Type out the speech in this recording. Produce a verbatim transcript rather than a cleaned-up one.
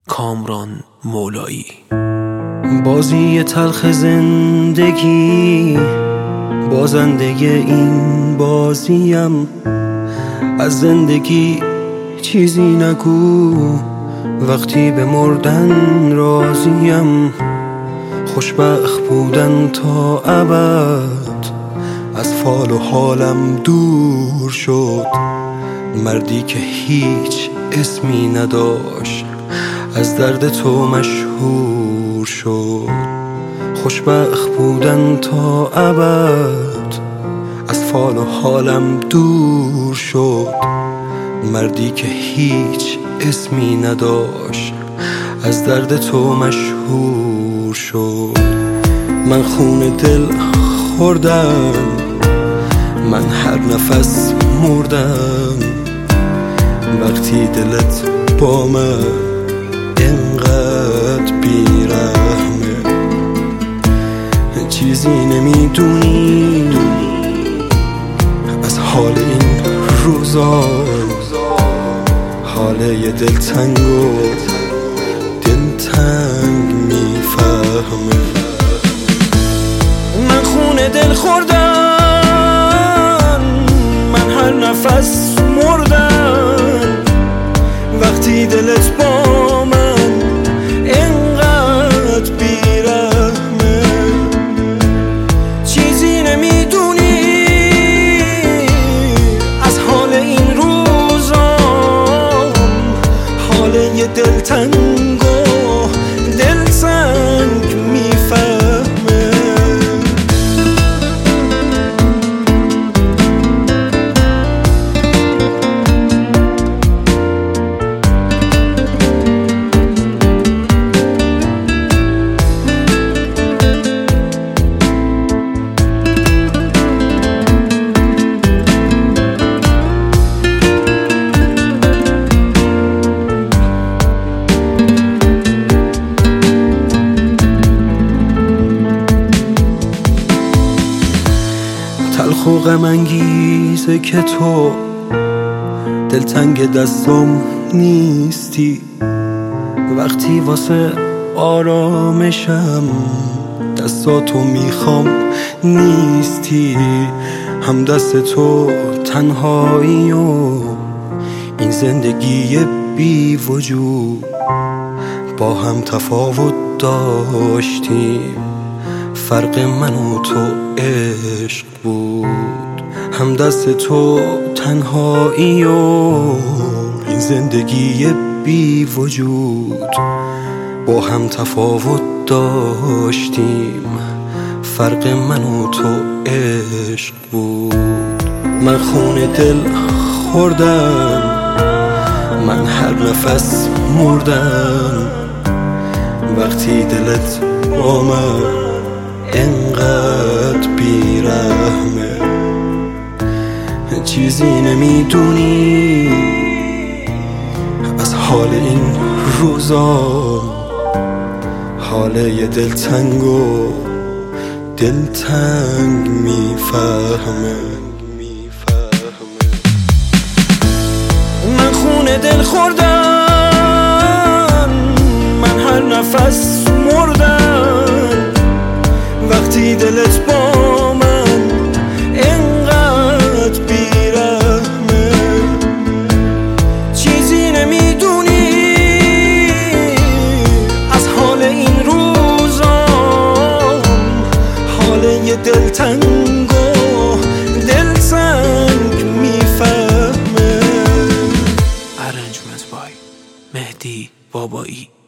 کامران مولایی. بازی تلخ زندگی، بازنده این بازیم. از زندگی چیزی نگو، وقتی به مردن راضیم. خوشبخت بودن تا ابد از فال و حالم دور شد. مردی که هیچ اسمی نداشت از درد تو مشهور شد. خوشبخت بودن تا ابد از فال و حالم دور شد. مردی که هیچ اسمی نداشت از درد تو مشهور شد. من خون دل خوردم، من هر نفس مردم. وقتی دلت با من اینقدر بیرحمه، چیزی نمیدونی از حال این روزا. حال یه دلتنگ و دلتنگ میفهمه. من خون دل خوردم، من هر نفس مردم. وقتی دلت با من اینقدر بیرحمه، چیزی نمیدونی از حال این روزا. حال یه دلتنگ و دلتنگ میفهمه. تلخ و غم انگیزه که تو دلتنگ دستم نیستی. وقتی واسه آرامشم دستاتو میخوام نیستی. هم دست تو تنهایی و این زندگی بی وجود با هم تفاوت داشتیم. فرق من و تو عشق بود. هم دست تو تنهایی و این زندگی بی وجود با هم تفاوت داشتیم. فرق من و تو عشق بود. من خون دل خوردم، من هر نفس مردم. وقتی دلت با من اینقدر بیرحمه، چیزی نمیدونی از حال این روزا. حال یه دلتنگ و دلتنگ میفهمه. من خون دل خوردم، من هر نفس مردم. وقتی دلت با من اینقدر بیرحمه، چیزی نمیدونی از حال این روزا. حال یه دلتنگ و دلتنگ میفهمه. ارنجمنت بای مهدی بابایی.